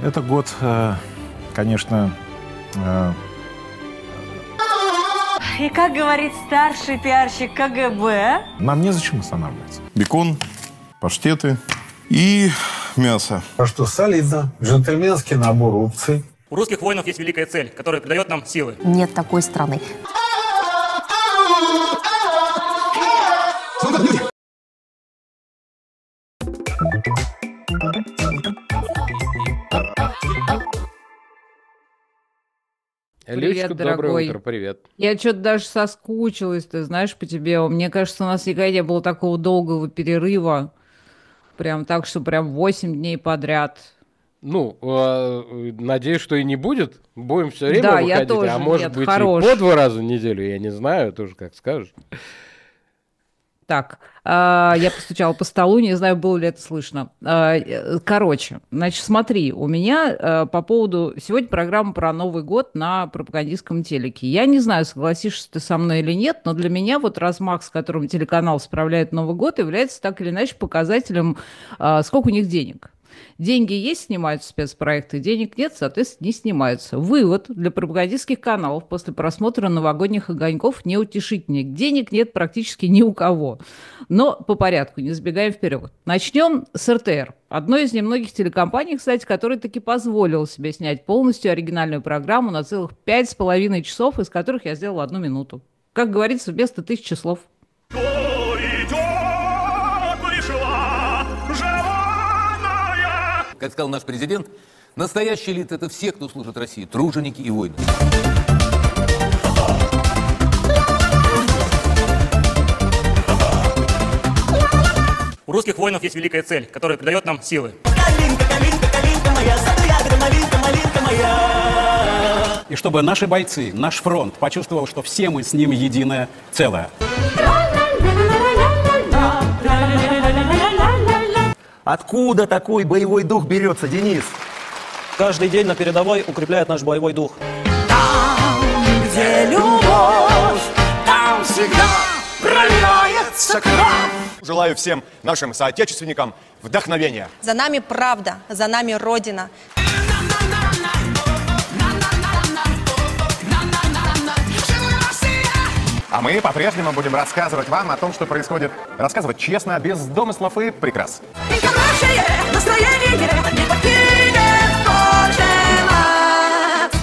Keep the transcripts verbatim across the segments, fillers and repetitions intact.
Это год, э, конечно... Э... И как говорит старший пиарщик ка гэ бэ... Нам незачем останавливаться. Бекон, паштеты и мясо. А что, солидно. Джентльменский набор опций. У русских воинов есть великая цель, которая придает нам силы. Нет такой страны. Привет, Доброе дорогой. утро, привет. Я что-то даже соскучилась, ты знаешь, по тебе. Мне кажется, у нас никогда не было такого долгого перерыва. Прям так, что прям восемь дней подряд. Ну, э, надеюсь, что и не будет. Будем все время Да, выходить, я тоже. а может Нет, быть хорош. и по два раза в неделю, я не знаю, тоже как скажешь. Так, а, я постучала по столу, не знаю, было ли это слышно. А, э, Короче, значит, смотри, у меня а, по поводу... Сегодня программа про Новый год на пропагандистском телеке. Я не знаю, согласишься ты со мной или нет, но для меня вот размах, с которым телеканал справляет Новый год, является так или иначе показателем, а, сколько у них денег. Деньги есть, снимаются спецпроекты, денег нет, соответственно, не снимаются. Вывод для пропагандистских каналов после просмотра новогодних огоньков неутешительный. Денег нет практически ни у кого. Но по порядку, не забегаем вперед. Начнем с эр тэ эр. Одной из немногих телекомпаний, кстати, которая таки позволила себе снять полностью оригинальную программу на целых пять с половиной часов, из которых я сделала одну минуту. Как говорится, вместо тысячи слов. Как сказал наш президент, настоящая элита – это все, кто служит России, труженики и воины. У русских воинов есть великая цель, которая придает нам силы. И чтобы наши бойцы, наш фронт почувствовал, что все мы с ним единое целое. Откуда такой боевой дух берется, Денис? Каждый день на передовой укрепляет наш боевой дух. Там, где любовь, там всегда проливается кровь. Желаю всем нашим соотечественникам вдохновения. За нами правда, за нами Родина. А мы по-прежнему будем рассказывать вам о том, что происходит. Рассказывать честно, без домыслов и прикрас. И хорошее настроение не покинет кожаный.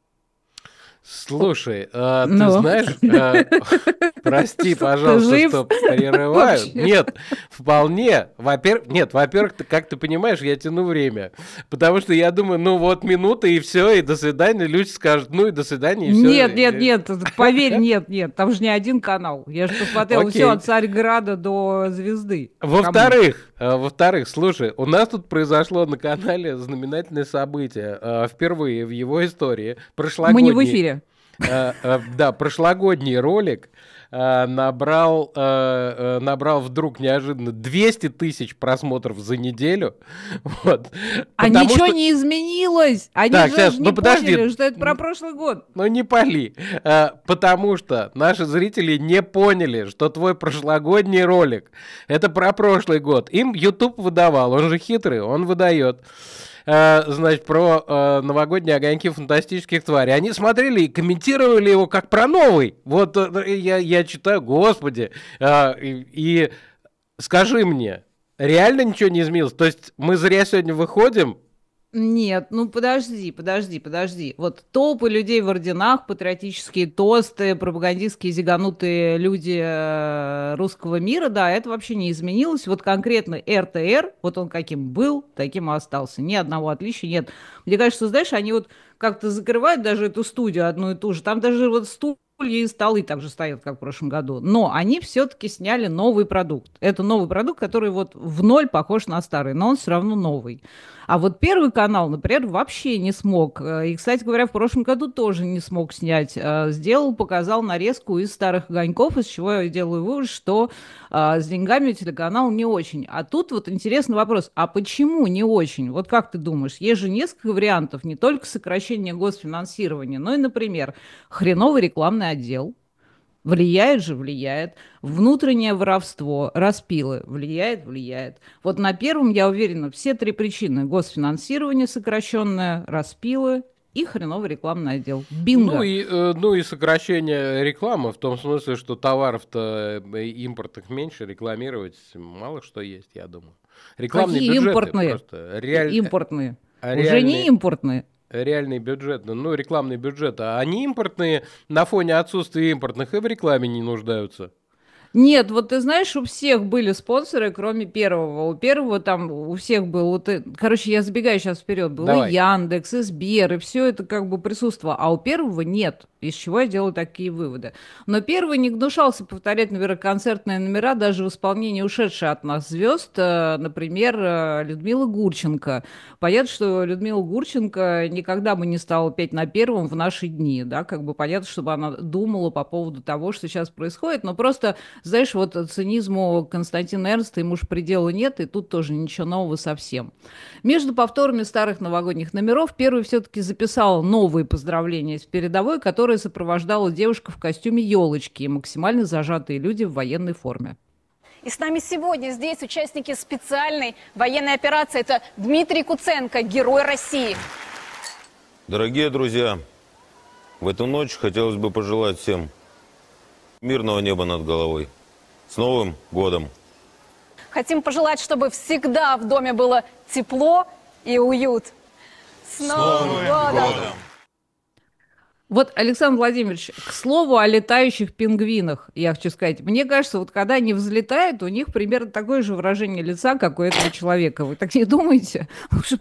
Слушай, а, ты Ну. знаешь, а, прости, пожалуйста, жив? что перерываю. Вообще. Нет, вполне. Во-первых, нет, во-первых, ты- как ты понимаешь, я тяну время. Потому что я думаю, ну вот минута и все, и до свидания. Люди скажут, ну и до свидания, и все. Нет, нет, нет, поверь, нет, нет, там же не один канал. Я же посмотрела Окей. все от Царьграда до Звезды. Во-вторых, э, во-вторых, слушай, у нас тут произошло на канале знаменательное событие. Э, Впервые в его истории. Мы Прошлогодний, не в эфире. э, э, Да, прошлогодний ролик э, набрал, э, э, набрал вдруг неожиданно двести тысяч просмотров за неделю. Вот. А Потому ничего что- не изменилось. Они Так, же сейчас, не ну подожди. поняли, что это про прошлый год. Ну не пали. Э, Потому что наши зрители не поняли, что твой прошлогодний ролик — это про прошлый год. Им YouTube выдавал, он же хитрый, он выдает. э, Значит, про э, новогодние огоньки фантастических тварей. Они смотрели и комментировали его как про новый. Вот э, я, я читаю, господи. Э, И, и скажи мне, реально ничего не изменилось? То есть мы зря сегодня выходим? Нет, ну подожди, подожди, подожди. Вот толпы людей в орденах, патриотические тосты, пропагандистские зиганутые люди э, русского мира, да, это вообще не изменилось. Вот конкретно эр тэ эр, вот он каким был, таким и остался. Ни одного отличия нет. Мне кажется, знаешь, они вот как-то закрывают даже эту студию одну и ту же. Там даже вот стулья и столы так же стоят, как в прошлом году. Но они все-таки сняли новый продукт. Это новый продукт, который вот в ноль похож на старый, но он все равно новый. А вот Первый канал, например, вообще не смог. И, кстати говоря, в прошлом году тоже не смог снять. Сделал, показал нарезку из старых огоньков, из чего я делаю вывод, что а, с деньгами телеканал не очень. А тут вот интересный вопрос, а почему не очень? Вот как ты думаешь? Есть же несколько вариантов, не только сокращение госфинансирования, но и, например, хреновый рекламный отдел. Влияет же, влияет. Внутреннее воровство, распилы, влияет, влияет. Вот на первом, я уверена, все три причины. Госфинансирование сокращенное, распилы и хреновый рекламный отдел. Бинго. Ну и, э, ну и сокращение рекламы, в том смысле, что товаров-то импортных меньше, рекламировать мало что есть, я думаю. Рекламные Какие бюджеты импортные? просто реаль... Импортные. А Уже реальные... не импортные. Реальный бюджет, ну, рекламный бюджет, а они импортные на фоне отсутствия импортных и в рекламе не нуждаются. Нет, вот ты знаешь, у всех были спонсоры, кроме первого. У первого там у всех был, вот, короче, я забегаю сейчас вперед, был Давай. и Яндекс, и Сбер, и все это как бы присутствовало, а у первого нет. Из чего я делаю такие выводы. Но первый не гнушался повторять, наверное, концертные номера, даже в исполнении ушедшей от нас звезд, например, Людмила Гурченко. Понятно, что Людмила Гурченко никогда бы не стала петь на первом в наши дни, да, как бы понятно, чтобы она думала по поводу того, что сейчас происходит, но просто, знаешь, вот цинизму Константина Эрнста ему уж предела нет, и тут тоже ничего нового совсем. Между повторами старых новогодних номеров первый все-таки записал новые поздравления с передовой, которые сопровождала девушка в костюме елочки и максимально зажатые люди в военной форме. И с нами сегодня здесь участники специальной военной операции. Это Дмитрий Куценко, герой России. Дорогие друзья, в эту ночь хотелось бы пожелать всем мирного неба над головой. С Новым годом! Хотим пожелать, чтобы всегда в доме было тепло и уют. С Новым годом! Вот, Александр Владимирович, к слову о летающих пингвинах, я хочу сказать, мне кажется, вот когда они взлетают, у них примерно такое же выражение лица, как у этого человека. Вы так не думаете?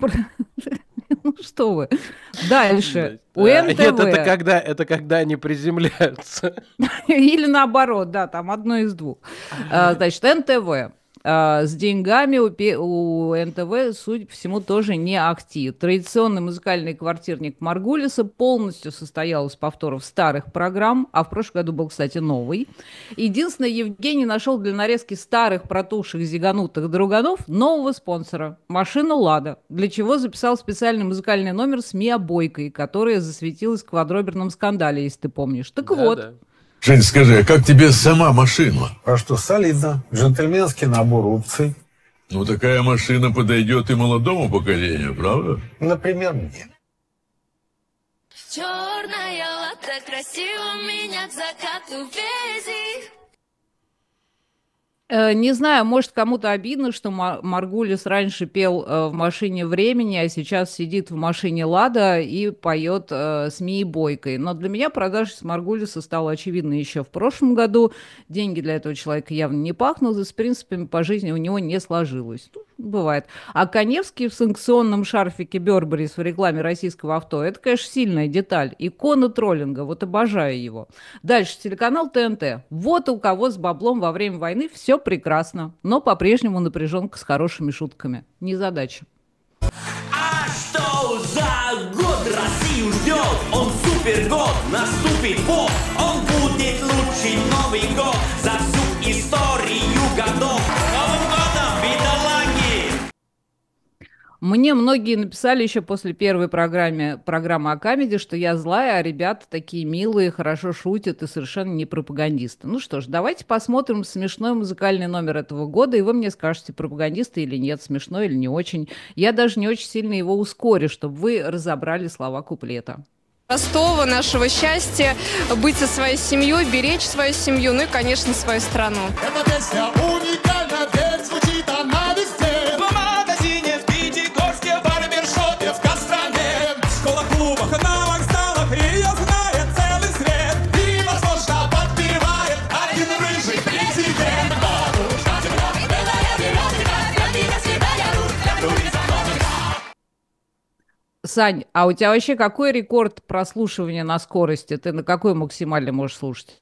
Ну что вы. Дальше. У эн тэ вэ. Нет, это когда, это когда они приземляются. Или наоборот, да, там одно из двух. Значит, эн тэ вэ. С деньгами у, у эн тэ вэ, судя по всему, тоже не актив. Традиционный музыкальный квартирник Маргулиса полностью состоял из повторов старых программ, а в прошлом году был, кстати, новый. Единственное, Евгений нашел для нарезки старых протухших зиганутых друганов нового спонсора – машину «Лада», для чего записал специальный музыкальный номер с Миа Бойкой, которая засветилась в квадроберном скандале, если ты помнишь. Так да, вот. Да. Жень, скажи, а как тебе сама машина? А что, солидно. Джентльменский набор опций. Ну, такая машина подойдет и молодому поколению, правда? Например, мне. Черная лата, красиво меня к закату вези. Не знаю, может, кому-то обидно, что Маргулис раньше пел в «Машине времени», а сейчас сидит в машине «Лада» и поет с Мией Бойкой. Но для меня продажа с Маргулиса стала очевидна еще в прошлом году. Деньги для этого человека явно не пахнут, и с принципами по жизни у него не сложилось. Бывает. А Каневский в санкционном шарфике Берберис в рекламе российского авто – это, конечно, сильная деталь. Икона троллинга. Вот обожаю его. Дальше. Телеканал тэ эн тэ. Вот у кого с баблом во время войны все прекрасно. Но по-прежнему напряженка с хорошими шутками. Незадача. А что за год Россию ждет? Он супер год, наступит вот. Он будет лучший Новый год за всю историю годов. Новым годом, бедолаги! Мне многие написали еще после первой программы, программы о камеди, что я злая, а ребята такие милые, хорошо шутят и совершенно не пропагандисты. Ну что ж, давайте посмотрим смешной музыкальный номер этого года, и вы мне скажете, пропагандисты или нет, смешной или не очень. Я даже не очень сильно его ускорю, чтобы вы разобрали слова куплета. Ростова, нашего счастья, быть со своей семьей, беречь свою семью, ну и, конечно, свою страну. Эта песня уникальна, ведь звучит она везде. В магазине, в Пятигорске, в барбершопе, в Костроме, в школах-клубах, на вокзалах, ее знает целый свет. И, возможно, подпевает один рыжий президент. Бабушка, зеленая, белая березка, для себя я люблю за много. Сань, а у тебя вообще какой рекорд прослушивания на скорости? Ты на какой максимально можешь слушать?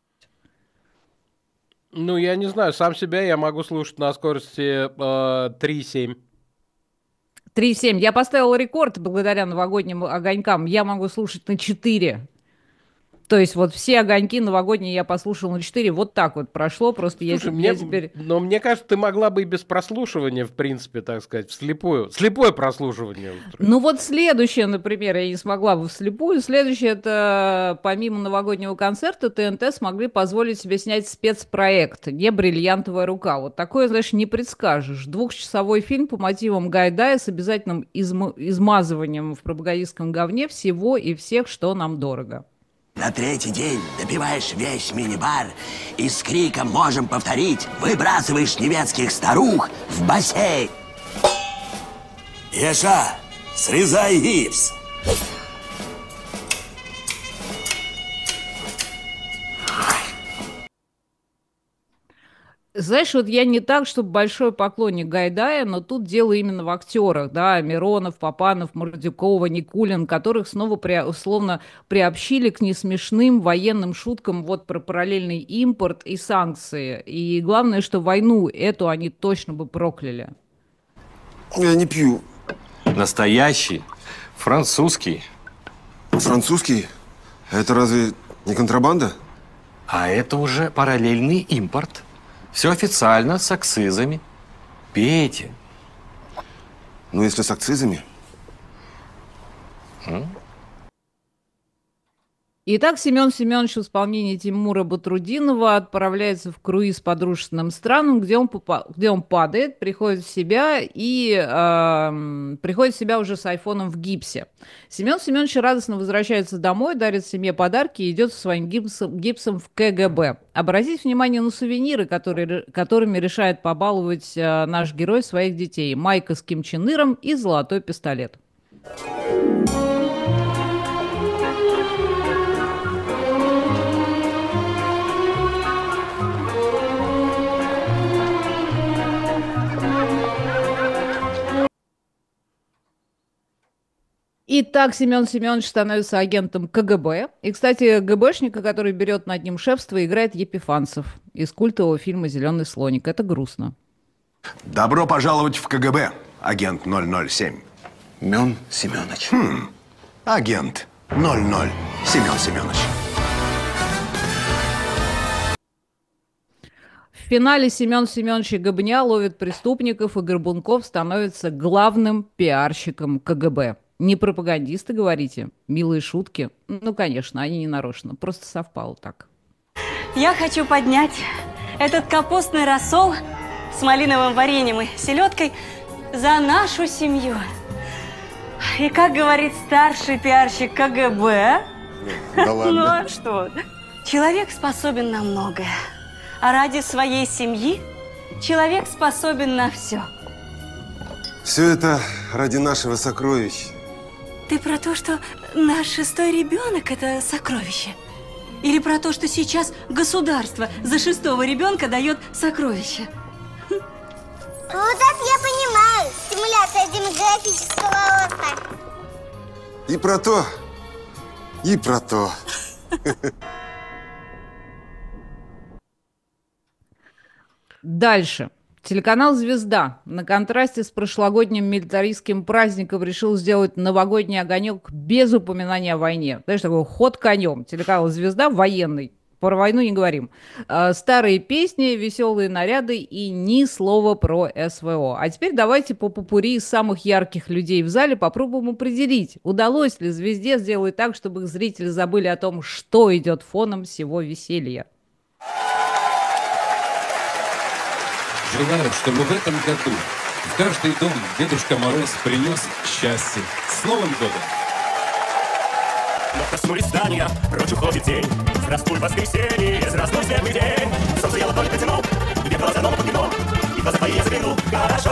Ну, я не знаю, сам себя я могу слушать на скорости э, три семь. три семь. Я поставила рекорд благодаря новогодним огонькам. Я могу слушать на четыре. То есть вот все огоньки новогодние я послушал на четыре, вот так вот прошло, просто Слушай, я, мне, я теперь... но мне кажется, ты могла бы и без прослушивания, в принципе, так сказать, вслепую. Слепое прослушивание. Ну вот следующее, например, я не смогла бы вслепую. Следующее, это помимо новогоднего концерта ТНТ смогли позволить себе снять спецпроект «Не бриллиантовая рука». Вот такое, знаешь, не предскажешь. Двухчасовой фильм по мотивам Гайдая с обязательным изм- измазыванием в пропагандистском говне всего и всех, что нам дорого. На третий день допиваешь весь мини-бар и с криком «Можем повторить!» выбрасываешь немецких старух в бассейн. Еша, срезай гипс. Знаешь, вот я не так, чтобы большой поклонник Гайдая, но тут дело именно в актерах, да, Миронов, Папанов, Мордюкова, Никулин, которых снова при, условно приобщили к несмешным военным шуткам вот про параллельный импорт и санкции. И главное, что войну эту они точно бы прокляли. Я не пью. Настоящий, французский. Французский? Это разве не контрабанда? А это уже параллельный импорт. Все официально, с акцизами. Пейте. Ну, если с акцизами. М? Итак, Семен Семенович в исполнении Тимура Батрудинова отправляется в круиз по дружественным странам, где он, попа- где он падает, приходит в себя и э, приходит в себя уже с айфоном в гипсе. Семен Семенович радостно возвращается домой, дарит семье подарки и идет со своим гипсом, гипсом в ка гэ бэ. Обратите внимание на сувениры, которые, которыми решает побаловать э, наш герой своих детей. Майка с Ким Чен Иром и золотой пистолет. Итак, Семен Семенович становится агентом ка гэ бэ. И, кстати, гэ бэшника, который берет над ним шефство, играет Епифанцев из культового фильма «Зеленый слоник». Это грустно. Добро пожаловать в ка гэ бэ, агент ноль ноль семь. Семен Семенович. Хм, агент ноль ноль Семен Семенович. В финале Семен Семенович и Гобня ловит преступников, и Горбунков становится главным пиарщиком ка гэ бэ. Не пропагандисты, говорите? Милые шутки? Ну, конечно, они не нарочно. Просто совпало так. Я хочу поднять этот капустный рассол с малиновым вареньем и селедкой за нашу семью. И как говорит старший пиарщик ка гэ бэ... Да ладно. Ну а что? Человек способен на многое. А ради своей семьи человек способен на все. Все это ради нашего сокровища. Ты про то, что наш шестой ребенок – это сокровище? Или про то, что сейчас государство за шестого ребенка дает сокровище? Вот это я понимаю. Стимуляция демографического роста. И про то, и про то. Дальше. Телеканал «Звезда» на контрасте с прошлогодним милитаристским праздником решил сделать новогодний огонек без упоминания о войне. Знаешь, такой ход конем. Телеканал «Звезда» военный. Про войну не говорим. А, старые песни, веселые наряды и ни слова про эс вэ о. А теперь давайте по попурри из самых ярких людей в зале попробуем определить, удалось ли «Звезде» сделать так, чтобы их зрители забыли о том, что идет фоном всего веселья. Желаю, чтобы в этом году в каждый дом Дедушка Мороз принес счастье. С Новым годом! Но коснулись здания, прочь уходит день. Здравствуй, воскресенье, здравствуй, светлый день. Солнце я только тяну, где глаза нового кино. И глаза твои я загляну, хорошо.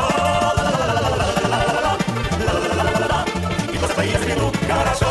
И глаза твои я загляну, хорошо.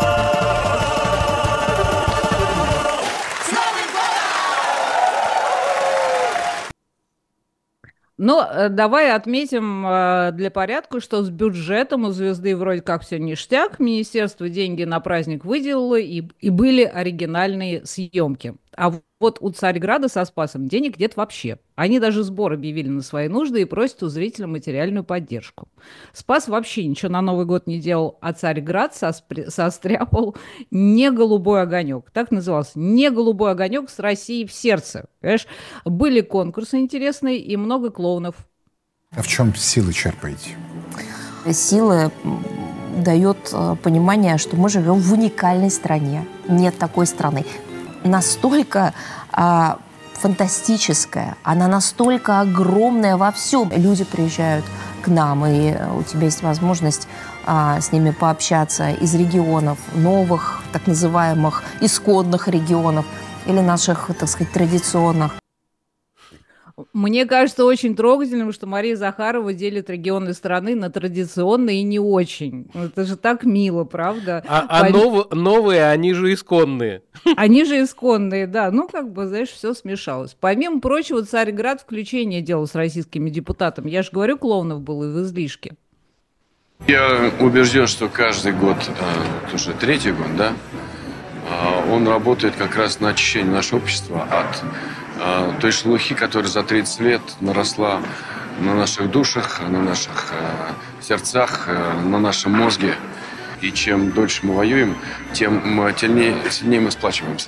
Но э, давай отметим э, для порядка, что с бюджетом у «Звезды» вроде как все ништяк. Министерство деньги на праздник выделило, и, и были оригинальные съемки. А Вот у Царьграда со Спасом денег нет вообще. Они даже сбор объявили на свои нужды и просят у зрителя материальную поддержку. Спас вообще ничего на Новый год не делал, а Царьград соспри- состряпал «Не голубой огонек». Так назывался «Не голубой огонек с Россией в сердце». Понимаешь? Были конкурсы интересные и много клоунов. А в чем силы черпаете? Силы дает э, понимание, что мы живем в уникальной стране. Нет такой страны. Настолько э, фантастическая, она настолько огромная во всем. Люди приезжают к нам, и у тебя есть возможность э, с ними пообщаться из регионов, новых, так называемых исконных регионов или наших, так сказать, традиционных. Мне кажется очень трогательным, что Мария Захарова делит регионы страны на традиционные и не очень. Это же так мило, правда? А, а Пом... нов... новые, они же исконные. Они же исконные, да. Ну, как бы, знаешь, все смешалось. Помимо прочего, Царьград включение делал с российскими депутатами. Я же говорю, клоунов было и в излишке. Я убежден, что каждый год, это уже третий год, да, он работает как раз на очищение нашего общества от той шелухи, которая за тридцать лет наросла на наших душах, на наших сердцах, на нашем мозге. И чем дольше мы воюем, тем сильнее, сильнее мы сплачиваемся.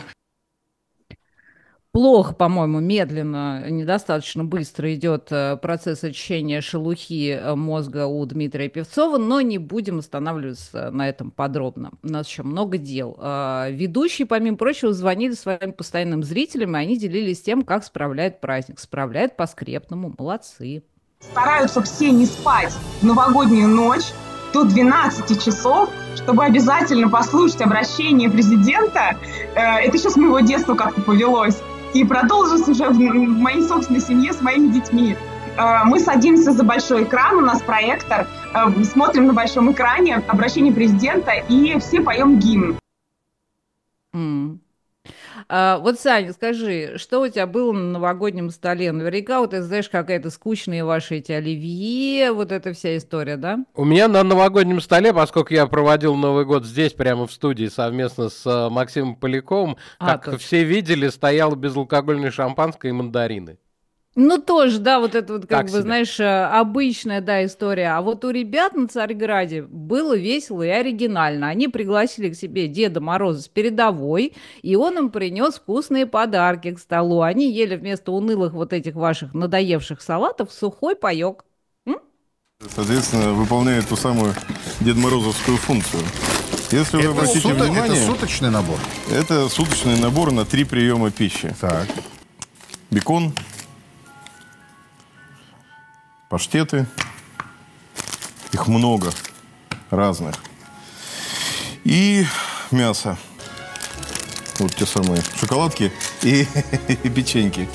Плохо, по-моему, медленно, недостаточно быстро идет процесс очищения шелухи мозга у Дмитрия Певцова, но не будем останавливаться на этом подробно. У нас еще много дел. Ведущие, помимо прочего, звонили своим постоянным зрителям, и они делились тем, как справляют праздник. Справляют по-скрепному. Молодцы. Стараются все не спать в новогоднюю ночь до двенадцати часов, чтобы обязательно послушать обращение президента. Это еще с моего детства как-то повелось. И продолжилось уже в моей собственной семье с моими детьми. Мы садимся за большой экран, у нас проектор, смотрим на большом экране обращение президента и все поем гимн. Mm. А, вот, Саня, скажи, что у тебя было на новогоднем столе? Наверняка вот ты знаешь, какая-то скучная ваша эти оливье, вот эта вся история, да? У меня на новогоднем столе, поскольку я проводил Новый год здесь, прямо в студии, совместно с uh, Максимом Поляковым, а, как точно. Все видели, стояло безалкогольное шампанское и мандарины. Ну, тоже, да, вот это вот, как так бы, себе. знаешь, обычная, да, история. А вот у ребят на Царьграде было весело и оригинально. Они пригласили к себе Деда Мороза с передовой, и он им принес вкусные подарки к столу. Они ели вместо унылых вот этих ваших надоевших салатов сухой паёк. М? Соответственно, выполняет ту самую Дед Морозовскую функцию. Если это вы обратите суто, внимание... Это суточный набор? Это суточный набор на три приема пищи. Так. Бекон, паштеты, их много разных, и мясо. Вот те самые шоколадки и, и печеньки.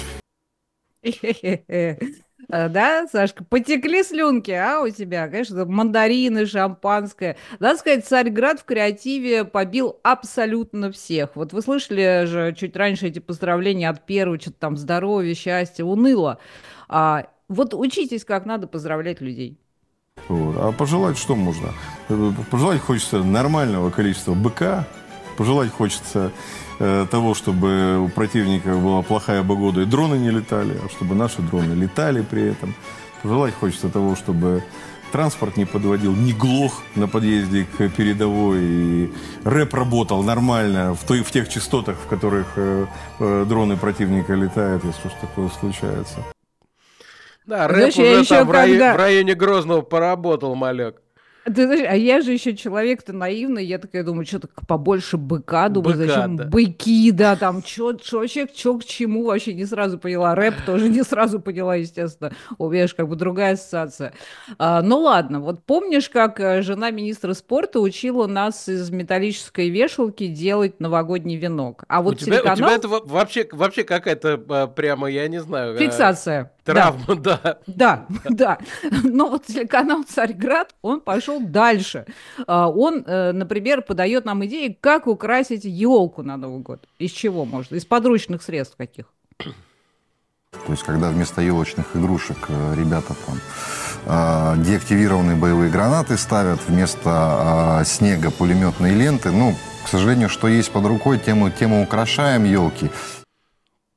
Да, Сашка, потекли слюнки, а, у тебя, конечно, мандарины, шампанское. Надо сказать, Царьград в креативе побил абсолютно всех. Вот вы слышали же чуть раньше эти поздравления от первого, что-то там здоровья, счастья, уныло. А, вот учитесь, как надо поздравлять людей. Вот. А пожелать что можно? Пожелать хочется нормального количества быка, пожелать хочется э, того, чтобы у противника была плохая погода и дроны не летали, а чтобы наши дроны летали при этом. Пожелать хочется того, чтобы транспорт не подводил, не глох на подъезде к передовой, и рэп работал нормально в, той, в тех частотах, в которых э, э, дроны противника летают, если уж такое случается. Да, рэп уже там в, районе, когда... в районе Грозного поработал, малек. Ты знаешь, а я же еще человек-то наивный, я такая думаю, что-то побольше быка, думаю, быка, зачем да. быки, да, там, что вообще, что к чему, вообще не сразу поняла, рэп тоже не сразу поняла, естественно, у меня же как бы другая ассоциация. А, ну ладно, вот помнишь, как жена министра спорта учила нас из металлической вешалки делать новогодний венок? А вот у тебя, телеканал... у тебя это вообще, вообще какая-то прямо, я не знаю... Фиксация. Травма, да. Да, да, да. Но вот телеканал «Царьград», он пошел дальше. Он, например, подает нам идеи, как украсить елку на Новый год. Из чего можно? Из подручных средств каких? То есть, когда вместо елочных игрушек ребята там деактивированные боевые гранаты ставят, вместо снега пулеметные ленты, ну, к сожалению, что есть под рукой, тем, тем и украшаем елки.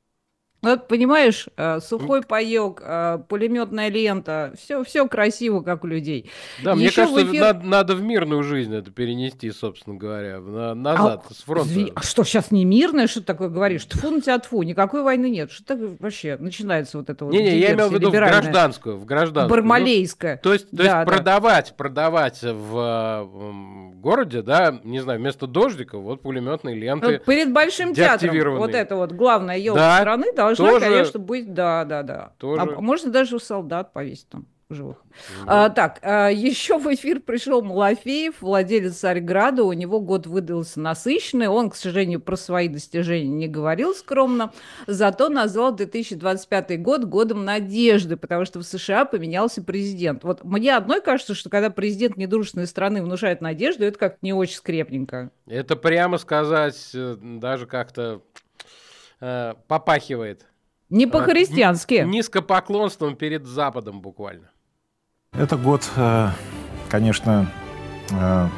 Вот, понимаешь, э, сухой паёк, э, пулеметная лента, все, все красиво, как у людей. Да, мне Еще в кажется, эфир- надо, надо в мирную жизнь это перенести, собственно говоря, на- назад, А, с фронта. зви- а что, сейчас не мирное, что ты такое говоришь? Тьфу на тебя, тьфу, никакой войны нет. Что так вообще начинается вот это вот Не-не, я имел в диверсия виду в либеральная? гражданскую, в гражданскую. Бармалейская. Ну, то есть, то Да, есть да. продавать, продавать в э, м, городе, да, не знаю, вместо дождиков, вот пулеметные ленты. Вот перед Большим театром деактивированные. вот это вот главная елка Да, страны должна, тоже- конечно, быть, да, да, да. тоже. А можно даже у солдат повесить там живых. А, так, а, еще в эфир пришел Малафеев, владелец Царьграда. У него год выдался насыщенный. Он, к сожалению, про свои достижения не говорил скромно, зато назвал две тысячи двадцать пятый год годом надежды, потому что в США поменялся президент. Вот мне одной кажется, что когда президент недружественной страны внушает надежду, это как-то не очень скрепненько. Это прямо сказать, э, даже как-то э, попахивает. Не по-христиански. Э, н- Низкопоклонством перед Западом буквально. Это год, э, конечно, э,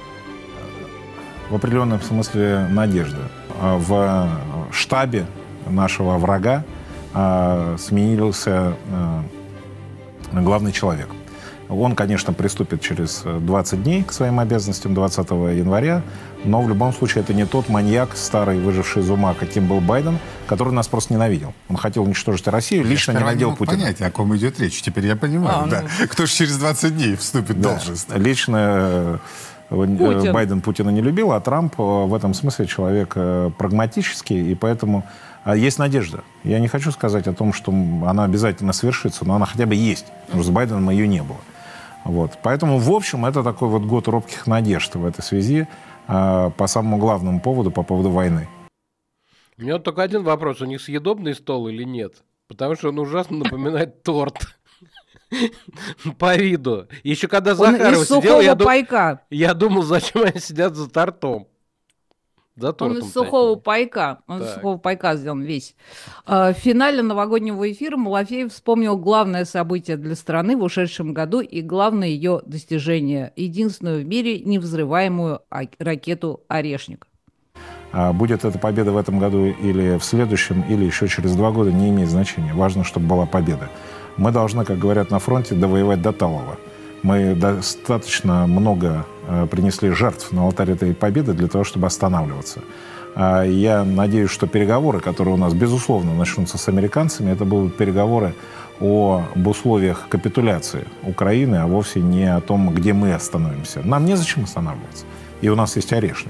в определенном смысле надежды. А В штабе нашего врага э, сменился э, главный человек. Он, конечно, приступит через двадцать дней к своим обязанностям двадцатого января, но в любом случае это не тот маньяк, старый, выживший из ума, каким был Байден, который нас просто ненавидел. Он хотел уничтожить Россию, лично Я сперва не ненавидел мог Путина. понять, о ком идет речь. Теперь я понимаю, А, да. ну. Кто же через двадцать дней вступит в Да. должность? Лично э, Путин. Байден Путина не любил, а Трамп э, в этом смысле человек э, прагматический, и поэтому э, есть надежда. Я не хочу сказать о том, что она обязательно свершится, но она хотя бы есть, потому что с Байденом ее не было. Вот. Поэтому, в общем, это такой вот год робких надежд в этой связи э, по самому главному поводу, по поводу войны. У меня вот только один вопрос. У них съедобный стол или нет? Потому что он ужасно напоминает торт. По виду. Еще когда Он Захарова из сидел, сухого я, ду- пайка. я думал, зачем они сидят за тортом. За Он тортом. из сухого пайка. Он из Так. сухого пайка сделан весь. А, В финале новогоднего эфира Малафеев вспомнил главное событие для страны в ушедшем году и главное ее достижение. Единственную в мире невзрываемую а- ракету «Орешник». А будет эта победа в этом году или в следующем, или еще через два года, не имеет значения. Важно, чтобы была победа. Мы должны, как говорят на фронте, довоевать до талого. Мы достаточно много э, принесли жертв на алтарь этой победы для того, чтобы останавливаться. А я надеюсь, что переговоры, которые у нас, безусловно, начнутся с американцами, это будут переговоры об условиях капитуляции Украины, а вовсе не о том, где мы остановимся. Нам незачем останавливаться. И у нас есть орешник.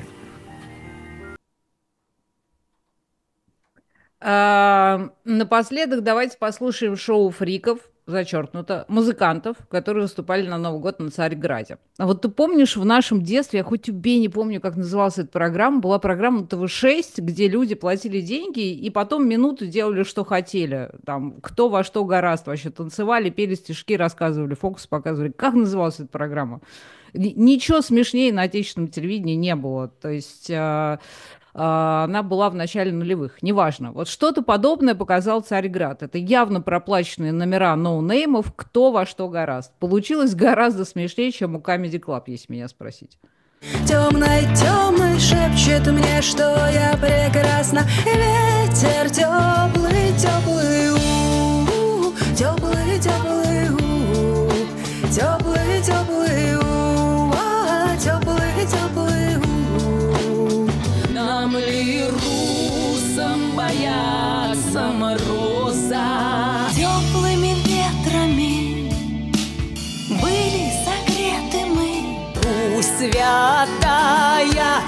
А, Напоследок давайте послушаем шоу фриков, зачеркнуто, музыкантов, которые выступали на Новый год на Царьграде. А вот ты помнишь, в нашем детстве, я хоть убей, не помню, как называлась эта программа, была программа тэ вэ шесть, где люди платили деньги и потом минуту делали, что хотели. Там, кто во что гораст вообще. Танцевали, пели стишки, рассказывали, фокус показывали. Как называлась эта программа? Н- Ничего смешнее на отечественном телевидении не было. То есть... а, а, она была в начале нулевых, неважно. Вот что-то подобное показал Царьград. Это явно проплаченные номера ноунеймов, кто во что гораст. Получилось гораздо смешнее, чем у Comedy Club, если меня спросить. Темный, темный шепчет мне, что я прекрасна. Ветер теплый, теплый, у, теплый, теплый, у, теплый, теплый, у, а, теплый, теплый, у. Нам ли русам бояться мороза? Теплыми ветрами были согреты мы. Пусть святая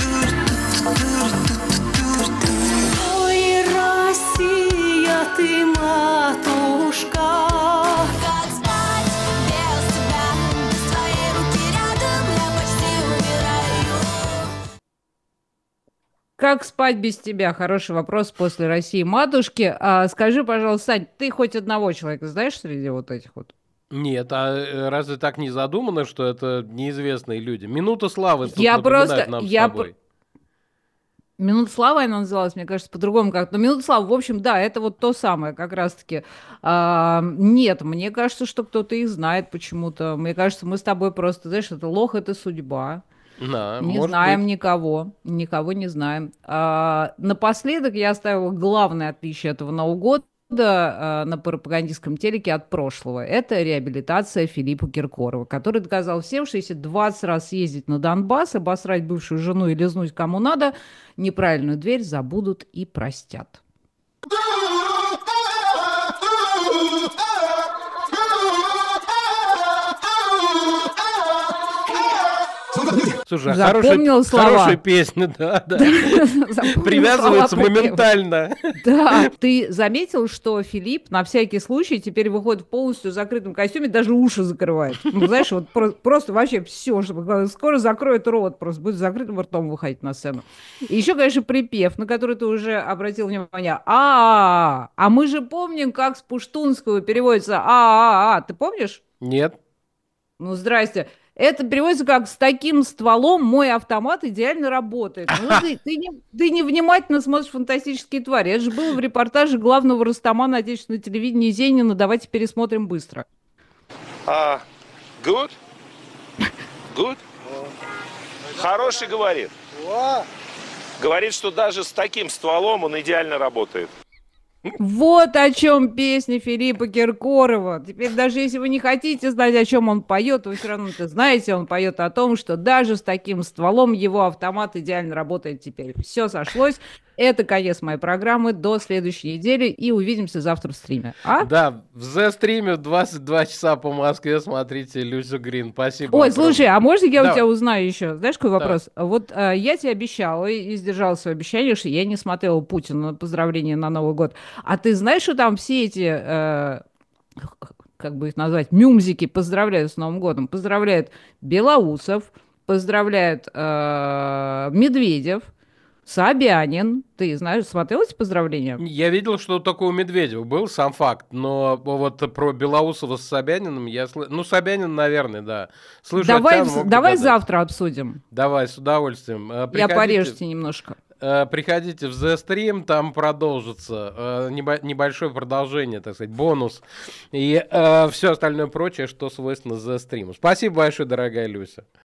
Ой, Россия, ты матушка. Как спать без тебя, без твоей руки рядом, я почти умираю. Как спать без тебя? Хороший вопрос после России матушки. А скажи, пожалуйста, Сань, ты хоть одного человека знаешь среди вот этих вот? Нет, а э, разве так не задумано, что это неизвестные люди? Минута славы тут Я напоминает просто- нам я с тобой. Минута славы она называлась, мне кажется, по-другому как-то. Но минута славы, в общем, да, это вот то самое, как раз-таки. А, нет, мне кажется, что кто-то их знает почему-то. Мне кажется, мы с тобой просто, знаешь, это лох, это судьба. Да, Не может знаем быть. никого, никого не знаем. А, напоследок я оставила главное отличие этого Нового года а, на пропагандистском телеке от прошлого. Это реабилитация Филиппа Киркорова, который доказал всем, что если двадцать раз съездить на Донбасс, обосрать бывшую жену и лизнуть кому надо, неправильную дверь забудут и простят. Слушай, а Запомнила хорошая, слова. хорошая песня, да, да. Привязывается слова припева. моментально. Да, ты заметил, что Филипп на всякий случай теперь выходит в полностью закрытом костюме, даже уши закрывает. Ну, знаешь, вот про- просто вообще все, чтобы скоро закроет рот, просто будет с закрытым ртом выходить на сцену. И еще, конечно, припев, на который ты уже обратил внимание. А, а мы же помним, как с пуштунского переводится а, а, а, ты помнишь? Нет. Ну, здрасте. Это переводится как «с таким стволом мой автомат идеально работает». Ну, ты, ты, не, ты невнимательно смотришь «Фантастические твари». Это же было в репортаже главного ростомана отечественного телевидения Зенина. Давайте пересмотрим быстро. А, good? Good? Хороший говорит. Говорит, что даже с таким стволом он идеально работает. Вот о чем песня Филиппа Киркорова. Теперь даже если вы не хотите знать, о чем он поет, вы все равно это знаете, он поет о том, что даже с таким стволом его автомат идеально работает теперь. Все сошлось. Это конец моей программы. До следующей недели. И увидимся завтра в стриме. А? Да, в Z-стриме в двадцать два часа по Москве смотрите Люсю Грин. Спасибо. Ой, огромное. слушай, а можно я Да. у тебя узнаю еще? Знаешь, какой Да. вопрос? Вот э, я тебе обещала и сдержала свое обещание, что я не смотрела Путина на поздравления на Новый год. А ты знаешь, что там все эти, э, как бы их назвать, мюмзики поздравляют с Новым годом? Поздравляют Белоусов, поздравляют э, Медведев, Собянин. Ты знаешь, смотрел эти поздравления? Я видел, что такое у Медведева был, сам факт, но вот про Белоусова с Собяниным я слышал. Ну, Собянин, наверное, да. Слышу, Давай, от в- тебя могу давай догадаться. завтра обсудим. Давай, с удовольствием. Э, Я приходите- порежу тебе немножко. э, Приходите в The-стрим, там продолжится э, небо- небольшое продолжение, так сказать, бонус и все остальное прочее, что свойственно The-стриму. Спасибо большое, дорогая Люся.